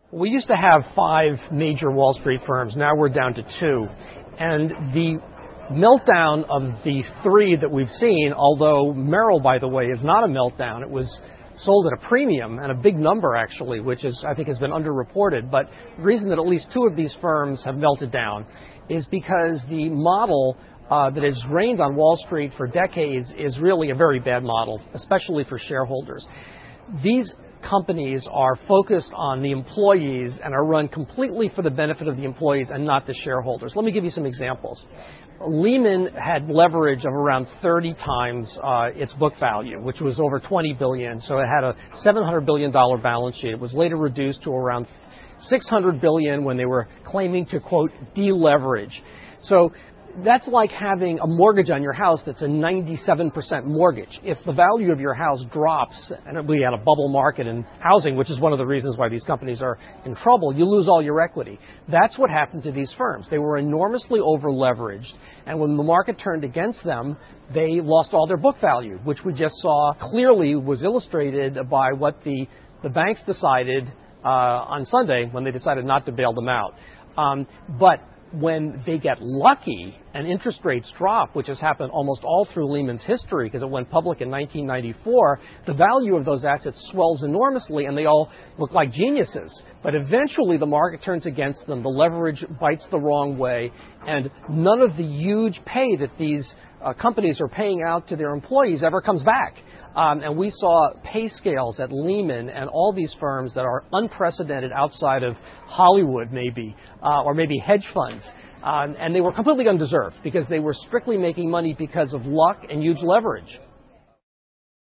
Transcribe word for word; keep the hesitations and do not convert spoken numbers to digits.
We used to have five major Wall Street firms. Now we're down to two. And the meltdown of the three that we've seen, although Merrill, by the way, is not a meltdown. It was sold at a premium, and a big number, actually, which is, I think, has been underreported. But the reason that at least two of these firms have melted down is because the model uh, that has reigned on Wall Street for decades is really a very bad model, especially for shareholders. These companies are focused on the employees and are run completely for the benefit of the employees and not the shareholders. Let me give you some examples. Lehman had leverage of around thirty times uh, its book value, which was over twenty billion dollars. So it had a seven hundred billion dollars balance sheet. It was later reduced to around six hundred billion dollars when they were claiming to, quote, deleverage. So that's like having a mortgage on your house that's a ninety-seven percent mortgage. If the value of your house drops, and we had a bubble market in housing, which is one of the reasons why these companies are in trouble, you lose all your equity. That's what happened to these firms. They were enormously over-leveraged, and when the market turned against them, they lost all their book value, which we just saw clearly was illustrated by what the, the banks decided uh, on Sunday when they decided not to bail them out. Um, but when they get lucky and interest rates drop, which has happened almost all through Lehman's history because it went public in nineteen ninety-four, the value of those assets swells enormously and they all look like geniuses. But eventually the market turns against them, the leverage bites the wrong way, and none of the huge pay that these uh, companies are paying out to their employees ever comes back. Um, and we saw pay scales at Lehman and all these firms that are unprecedented outside of Hollywood, maybe, uh, or maybe hedge funds. Um, and they were completely undeserved because they were strictly making money because of luck and huge leverage.